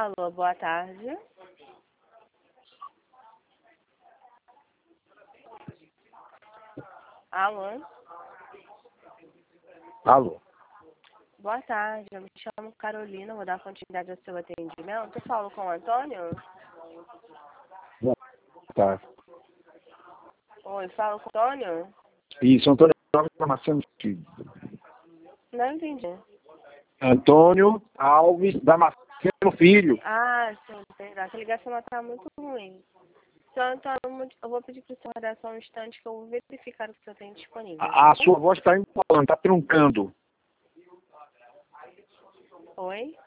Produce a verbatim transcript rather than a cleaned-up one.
Alô, boa tarde. Alô? Alô? Boa tarde, eu me chamo Carolina, vou dar continuidade ao seu atendimento. Eu falo com o Antônio? Boa tarde. Oi, falo com o Antônio? Isso, Antônio Alves Damasceno Filho. Não entendi. Antônio Alves Damasceno Filho. Ah, sim, perdão, a ligação está muito ruim. Seu Antônio, eu vou pedir para o senhor dar só um instante que eu vou verificar o que o senhor tem disponível. A, a sua voz está empolando, está truncando. Oi?